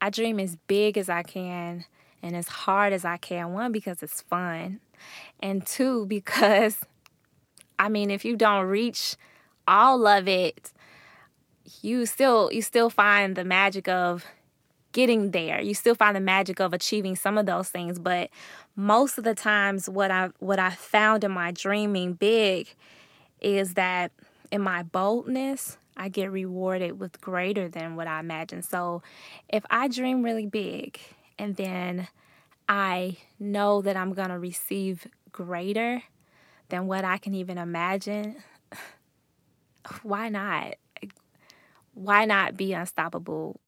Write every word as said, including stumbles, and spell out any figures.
I dream as big as I can and as hard as I can. One, because it's fun. And two, because, I mean, if you don't reach all of it, you still you still find the magic of getting there. You still find the magic of achieving some of those things. But most of the times what I what I found in my dreaming big is that in my boldness, I get rewarded with greater than what I imagined. So if I dream really big and then I know that I'm going to receive greater than what I can even imagine, why not? Why not be unstoppable